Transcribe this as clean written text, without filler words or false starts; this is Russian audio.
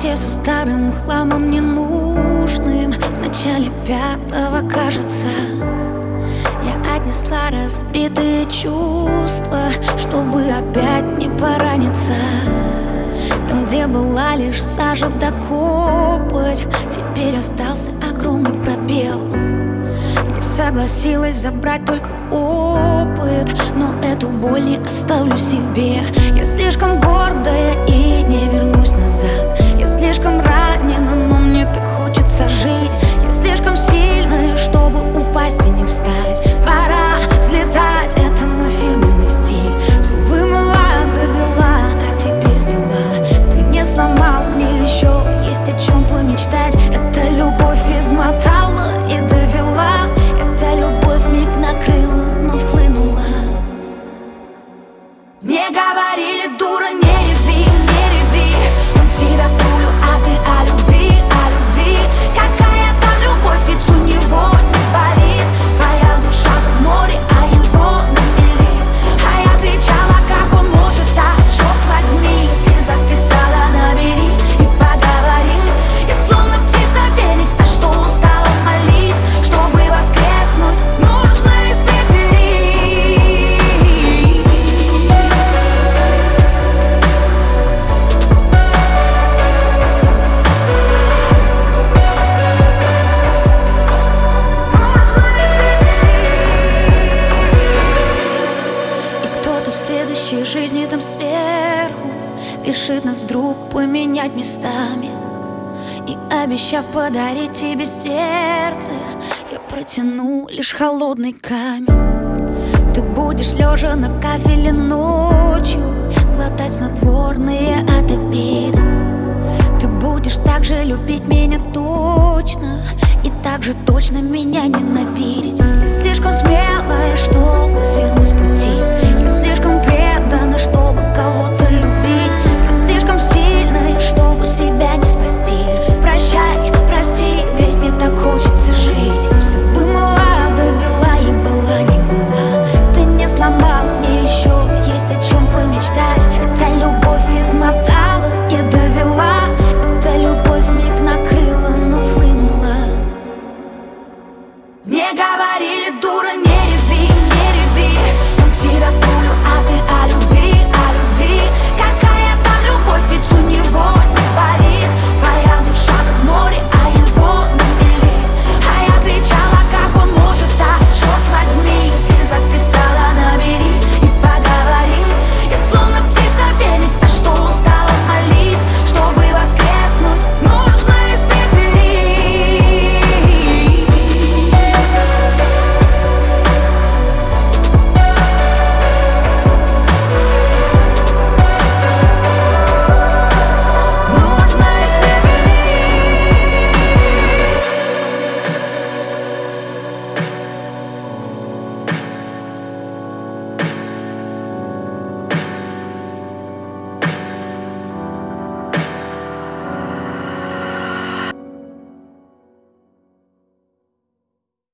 вместе со старым хламом ненужным. В начале пятого, кажется, я отнесла разбитые чувства, чтобы опять не пораниться. Там, где была лишь сажа да копоть, теперь остался огромный пробел. Я согласилась забрать только опыт, но эту боль не оставлю себе. Я слишком гордая и не вернусь назад. Я слишком ранена, но мне так хочется жить. Я слишком сильная, чтобы упасть и не встать. Пора взлетать, это мой фирменный стиль. Все вымыла до бела, а теперь дела. Ты не сломал, мне еще есть о чем помечтать. Это любовь измотала и довела. Эта любовь миг накрыла, но схлынула. Мне говорили, дура, не реви, не реви. Он тебя пулю, а ты о любви, о любви. Какая там любовь, ведь у него не болит. Твоя душа как море, а его на мели. А я кричала, как он может так, черт возьми. Если записала, набери и поговорим. Я словно птица феникс, на что устала молить. Чтобы воскреснуть, нужно испепелить. В следующей жизни там сверху решит нас вдруг поменять местами. И обещав подарить тебе сердце, я протяну лишь холодный камень. Ты будешь лежа на кафеле ночью глотать снотворные от обиды. Ты будешь так же любить меня точно и так же точно меня ненавидеть. Я слишком смелая, чтобы